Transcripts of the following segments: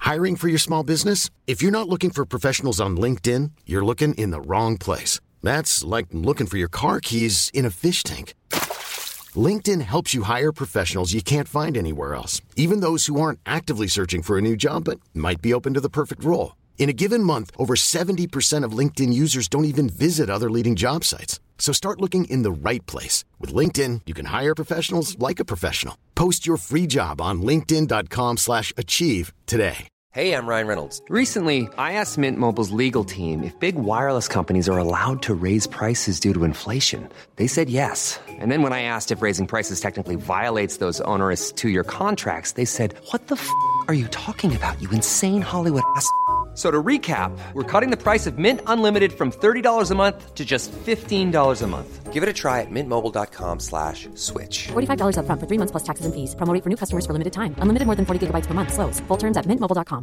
Hiring for your small business? If you're not looking for professionals on LinkedIn, you're looking in the wrong place. That's like looking for your car keys in a fish tank. LinkedIn helps you hire professionals you can't find anywhere else, even those who aren't actively searching for a new job but might be open to the perfect role. In a given month, over 70% of LinkedIn users don't even visit other leading job sites. So start looking in the right place. With LinkedIn, you can hire professionals like a professional. Post your free job on linkedin.com/achieve today. Hey, I'm Ryan Reynolds. Recently, I asked Mint Mobile's legal team if big wireless companies are allowed to raise prices due to inflation. They said yes. And then when I asked if raising prices technically violates those onerous two-year contracts, they said, "What the f*** are you talking about, you insane Hollywood ass?" So to recap, we're cutting the price of Mint Unlimited from $30 a month to just $15 a month. Give it a try at mintmobile.com/switch. $45 up front for 3 months plus taxes and fees. Promo rate for new customers for limited time. Unlimited more than 40 gigabytes per month. Slows full terms at mintmobile.com.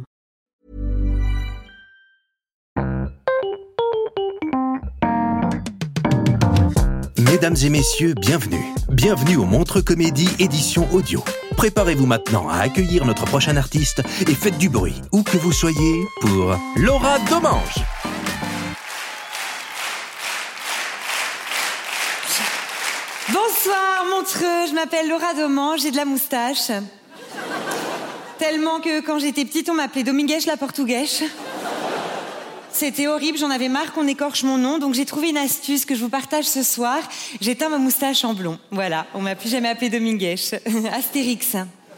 Mesdames et messieurs, bienvenue. Bienvenue au Montreux Comédie édition audio. Préparez-vous maintenant à accueillir notre prochain artiste et faites du bruit, où que vous soyez, pour Laura Domange. Bonsoir Montreux, je m'appelle Laura Domange, j'ai de la moustache. Tellement que quand j'étais petite, on m'appelait Dominguez la Portuguèche. C'était horrible, j'en avais marre qu'on écorche mon nom, donc j'ai trouvé une astuce que je vous partage ce soir. J'ai teint ma moustache en blond. Voilà, on m'a plus jamais appelé Dominguez. Astérix.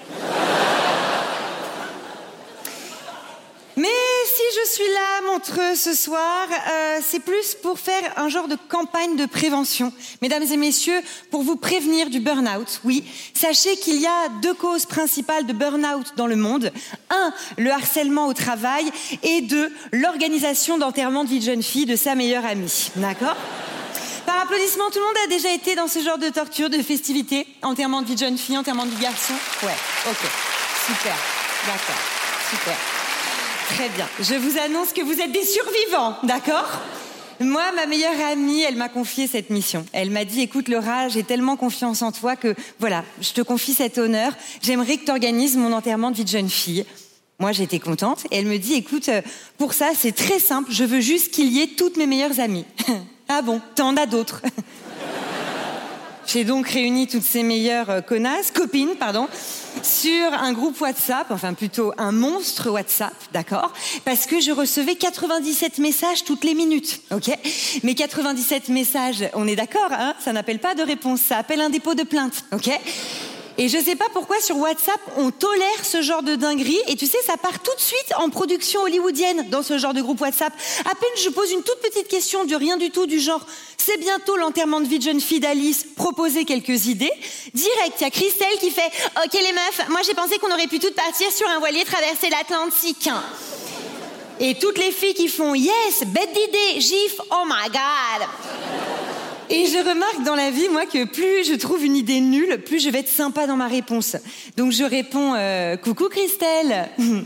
Mais si je suis là, Montreux, ce soir, c'est plus pour faire un genre de campagne de prévention. Mesdames et messieurs, pour vous prévenir du burn-out. Oui, sachez qu'il y a 2 causes principales de burn-out dans le monde. 1, le harcèlement au travail. Et 2, l'organisation d'enterrement de vie de jeune fille de sa meilleure amie. D'accord ? Par applaudissement, tout le monde a déjà été dans ce genre de torture, de festivité. Enterrement de vie de jeune fille, enterrement de vie de garçon. Ouais, ok. Super. D'accord. Super. Très bien. Je vous annonce que vous êtes des survivants, d'accord ? Moi, ma meilleure amie, elle m'a confié cette mission. Elle m'a dit, écoute Laura, j'ai tellement confiance en toi que, voilà, je te confie cet honneur. J'aimerais que tu organises mon enterrement de vie de jeune fille. Moi, j'étais contente. Et elle me dit, écoute, pour ça, c'est très simple. Je veux juste qu'il y ait toutes mes meilleures amies. Ah bon, t'en as d'autres. J'ai donc réuni toutes ces meilleures copines, sur un groupe WhatsApp, enfin plutôt un monstre WhatsApp, d'accord ? Parce que je recevais 97 messages toutes les minutes, ok ? Mais 97 messages, on est d'accord, hein ? Ça n'appelle pas de réponse, ça appelle un dépôt de plainte, ok ? Et je sais pas pourquoi sur WhatsApp, on tolère ce genre de dinguerie. Et tu sais, ça part tout de suite en production hollywoodienne dans ce genre de groupe WhatsApp. À peine je pose une toute petite question du rien du tout, du genre « C'est bientôt l'enterrement de vie de jeune fille d'Alice, proposez quelques idées ». Direct, il y a Christelle qui fait « Ok les meufs, moi j'ai pensé qu'on aurait pu toutes partir sur un voilier traverser l'Atlantique ». Et toutes les filles qui font « Yes, bête d'idée, gif, oh my god ». Et je remarque dans la vie, moi, que plus je trouve une idée nulle, plus je vais être sympa dans ma réponse. Donc je réponds « Coucou Christelle !»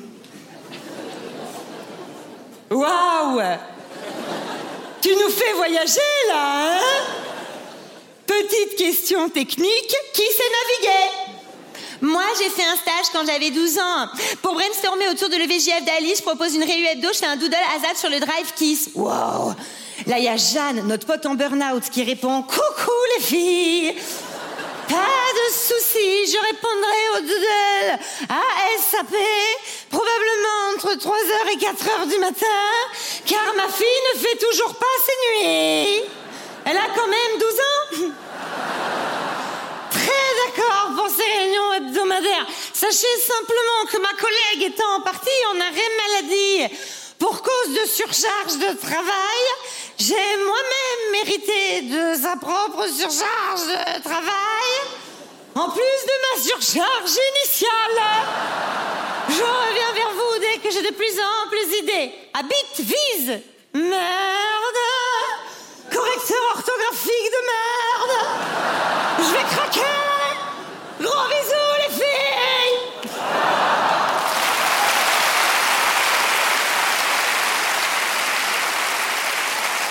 Waouh ! Tu nous fais voyager, là, hein ? Petite question technique, qui sait naviguer ? Moi, j'ai fait un stage quand j'avais 12 ans. Pour brainstormer autour de l'EVJF d'Alice, je propose une réu hebdo, je fais un doodle ASAP sur le Drive Kiss. Wow ! Là, il y a Jeanne, notre pote en burn-out, qui répond « Coucou les filles !» Pas de soucis, je répondrai au doodle ASAP, probablement entre 3h et 4h du matin, car ma fille ne fait toujours pas ses nuits. Elle a quand même 12 ans. Très d'accord pour ces réunions hebdomadaires. Sachez simplement que ma collègue étant en partie en arrêt maladie pour cause de surcharge de travail, j'ai moi-même mérité de sa propre surcharge de travail, en plus de ma surcharge initiale. Je reviens vers vous dès que j'ai de plus amples idées. Habite, vise, merde, correcteur orthographique de merde. Je vais craquer. Gros bisous les filles.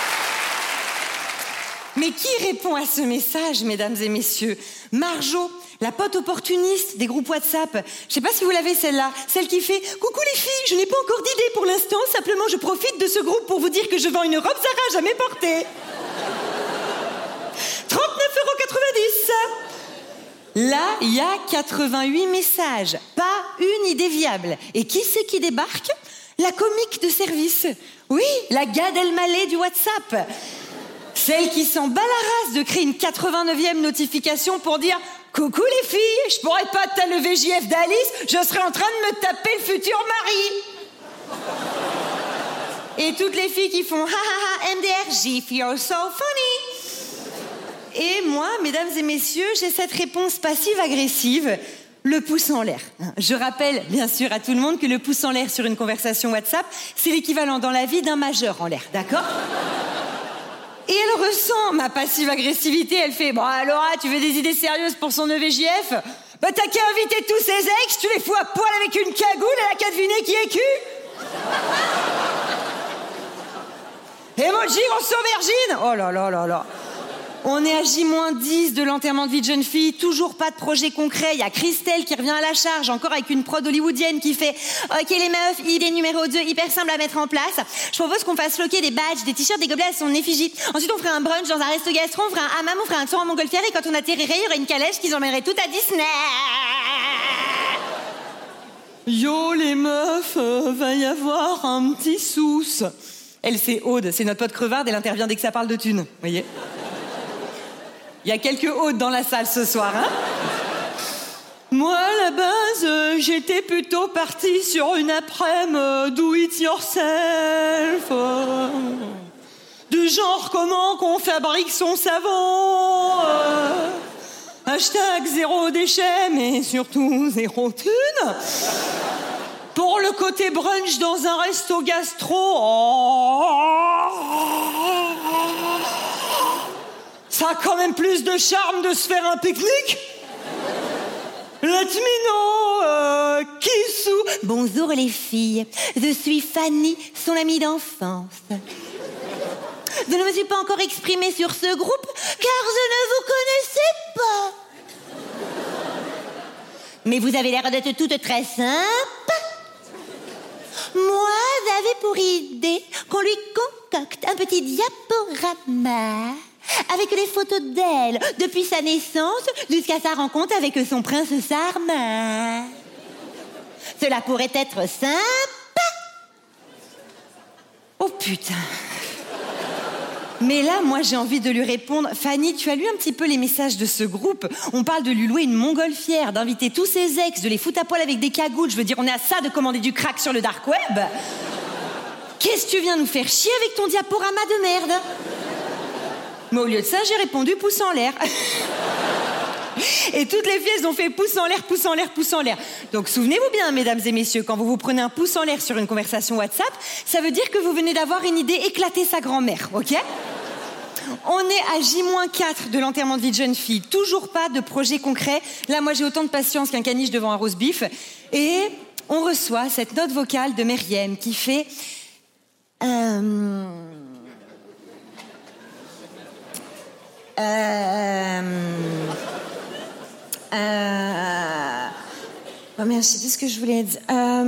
Mais qui répond à ce message, mesdames et messieurs ? Marjo, la pote opportuniste des groupes WhatsApp. Je sais pas si vous l'avez celle-là. Celle qui fait « Coucou les filles, je n'ai pas encore d'idée pour l'instant, simplement je profite de ce groupe pour vous dire que je vends une robe Zara jamais portée. » 39,90 €. Là, il y a 88 messages. Pas une idée viable. Et qui c'est qui débarque ? La comique de service. Oui, la Gad Elmaleh du WhatsApp. Celle qui s'en bat la race de créer une 89e notification pour dire « Coucou les filles, je pourrais pas te le VJF d'Alice, je serais en train de me taper le futur mari. » Et toutes les filles qui font « Ha ha ha, MDR, GIF, you're so funny. » Et moi, mesdames et messieurs, j'ai cette réponse passive-agressive, le pouce en l'air. Je rappelle, bien sûr, à tout le monde que le pouce en l'air sur une conversation WhatsApp, c'est l'équivalent dans la vie d'un majeur en l'air, d'accord ? Et elle ressent ma passive-agressivité, elle fait « Bon, Laura, tu veux des idées sérieuses pour son EVJF ? Bah t'as qu'à inviter tous ses ex, tu les fous à poil avec une cagoule, elle a qu'à deviner qui est cul. Emoji grosse aubergine. Oh là là là là. On est à J-10 de l'enterrement de vie de jeune fille, toujours pas de projet concret. Il y a Christelle qui revient à la charge, encore avec une prod hollywoodienne qui fait « Ok les meufs, idée numéro 2, hyper simple à mettre en place. Je propose qu'on fasse floquer des badges, des t-shirts, des gobelets à son effigie. Ensuite on ferait un brunch dans un resto gastro, on ferait un hammam, on ferait un tour en montgolfière et quand on atterrirait, il y aurait une calèche qu'ils emmèneraient toutes à Disney. » Yo les meufs, va y avoir un petit souce. Elle c'est Aude, c'est notre pote crevarde, elle intervient dès que ça parle de thunes, voyez. Il y a quelques Audes dans la salle ce soir, hein. Moi, à la base, j'étais plutôt partie sur une après-midi do it yourself. Du genre, comment qu'on fabrique son savon. Hashtag 0 déchet, mais surtout 0 thune. Pour le côté brunch dans un resto gastro... Ça a quand même plus de charme de se faire un pique-nique. Let me know, Kissou. Bonjour les filles, je suis Fanny, son amie d'enfance. Je ne me suis pas encore exprimée sur ce groupe, car je ne vous connaissais pas. Mais vous avez l'air d'être toutes très sympas. Moi, j'avais pour idée qu'on lui concocte un petit diaporama avec les photos d'elle depuis sa naissance jusqu'à sa rencontre avec son prince charmant. Cela pourrait être sympa. Oh putain. Mais là, moi, j'ai envie de lui répondre « Fanny, tu as lu un petit peu les messages de ce groupe ? On parle de lui louer une montgolfière, d'inviter tous ses ex, de les foutre à poil avec des cagoules. Je veux dire, on est à ça de commander du crack sur le dark web. Qu'est-ce que tu viens nous faire chier avec ton diaporama de merde ?» Mais au lieu de ça, j'ai répondu « pouce en l'air ». Et toutes les filles, elles ont fait pouce en l'air, pouce en l'air, pouce en l'air. Donc souvenez-vous bien, mesdames et messieurs, quand vous vous prenez un pouce en l'air sur une conversation WhatsApp, ça veut dire que vous venez d'avoir une idée éclater sa grand-mère, ok ? On est à J-4 de l'enterrement de vie de jeune fille. Toujours pas de projet concret. Là, moi, j'ai autant de patience qu'un caniche devant un roast beef. Et on reçoit cette note vocale de Meriem qui fait... Oh merde, je sais plus ce que je voulais dire.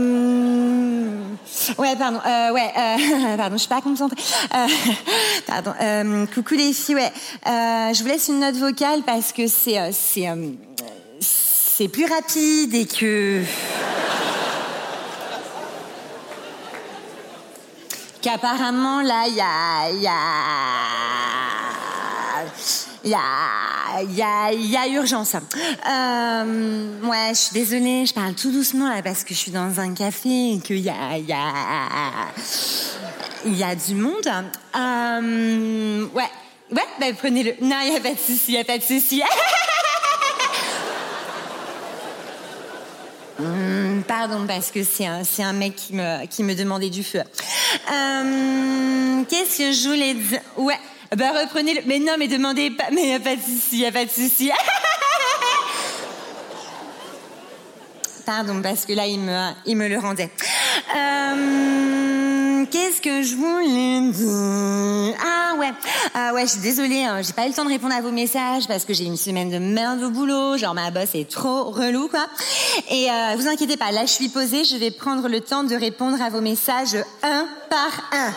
Ouais, pardon. Pardon, je suis pas concentrée. Pardon. Coucou les filles. Ouais. Je vous laisse une note vocale parce que c'est plus rapide et que qu'apparemment là il y a urgence. Ouais, je suis désolée, je parle tout doucement là parce que je suis dans un café et qu'il y a du monde. Ouais, bah prenez-le. Non, il y a pas de souci, Pardon, parce que c'est un mec qui me demandait du feu. Qu'est-ce que je voulais dire? Ouais. Bah reprenez-le. Mais non, mais demandez pas. Mais y a pas de souci. Pardon, parce que là il me le rendait. Qu'est-ce que je voulais dire? Ah ouais, je suis désolée, hein, j'ai pas eu le temps de répondre à vos messages parce que j'ai une semaine de merde au boulot, genre ma boss est trop relou, quoi. Et vous inquiétez pas, là je suis posée, je vais prendre le temps de répondre à vos messages un par un.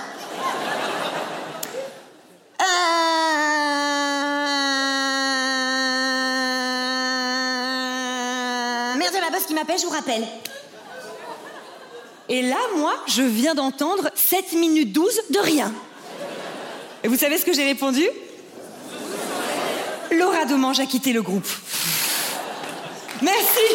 Merde, j'ai ma boss qui m'appelle, je vous rappelle. Et là, moi, je viens d'entendre 7 minutes 12 de rien. Et vous savez ce que j'ai répondu? Laura Domange a quitté le groupe. Merci.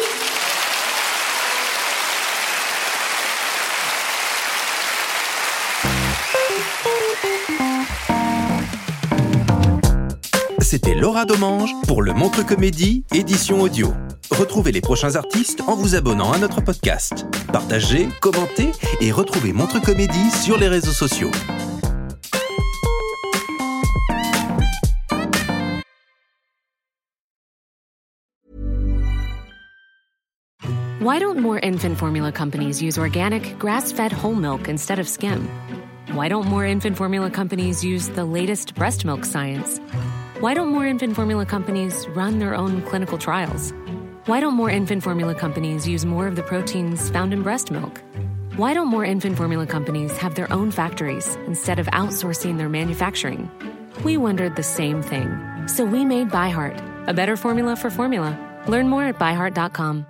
C'était Laura Domange pour le Montre Comédie, édition audio. Retrouvez les prochains artistes en vous abonnant à notre podcast. Partagez, commentez et retrouvez Montre Comédie sur les réseaux sociaux. Why don't more infant formula companies use organic, grass-fed whole milk instead of skim? Why don't more infant formula companies use the latest breast milk science? Why don't more infant formula companies run their own clinical trials? Why don't more infant formula companies use more of the proteins found in breast milk? Why don't more infant formula companies have their own factories instead of outsourcing their manufacturing? We wondered the same thing. So we made ByHeart, a better formula for formula. Learn more at byheart.com.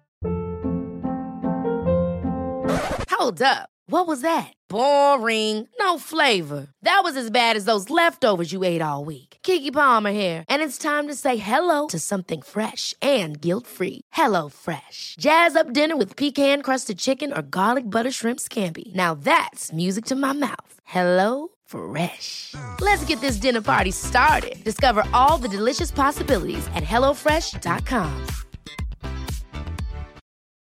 Hold up. What was that? Boring. No flavor. That was as bad as those leftovers you ate all week. Keke Palmer here, and it's time to say hello to something fresh and guilt-free. HelloFresh. Jazz up dinner with pecan-crusted chicken or garlic butter shrimp scampi. Now that's music to my mouth. HelloFresh. Let's get this dinner party started. Discover all the delicious possibilities at HelloFresh.com.